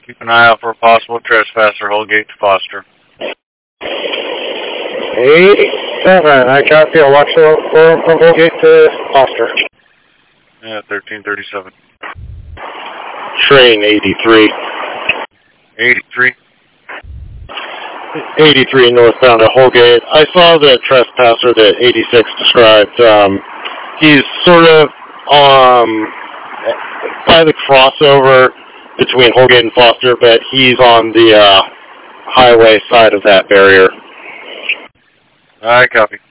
Keep an eye out for a possible trespasser, Holgate to Foster. 8-7, I copy. I'll watch from Holgate to Foster. Yeah, 1337. Train 83. 83. 83 northbound to Holgate. I saw the trespasser that 86 described. He's sort of by the crossover between Holgate and Foster, but he's on the highway side of that barrier. I copy.